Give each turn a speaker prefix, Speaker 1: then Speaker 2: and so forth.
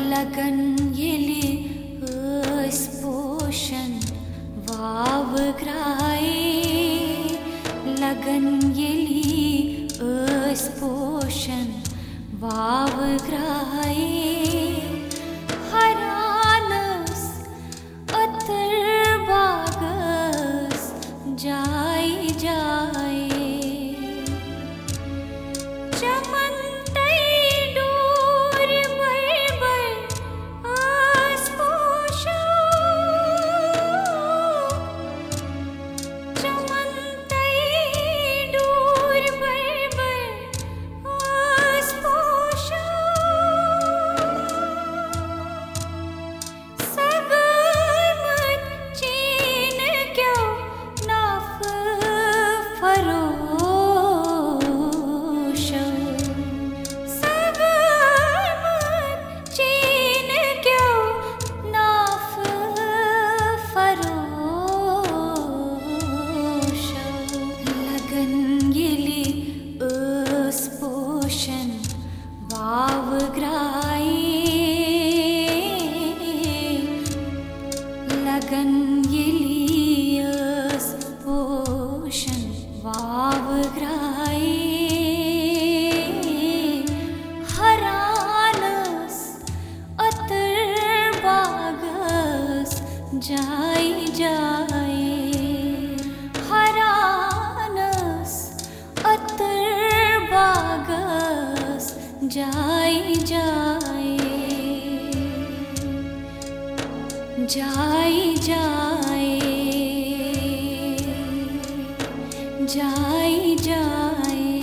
Speaker 1: लगन येली पोषण वावग्राए लगन येली पोषण वावग्राए हरानस अतर बागस जाय जाय लगन येली पोषण वावग्राए हरानस अतर बागस जाय जाय हरानस अतर बागस जाय जाय जाय जाय जाय जाय।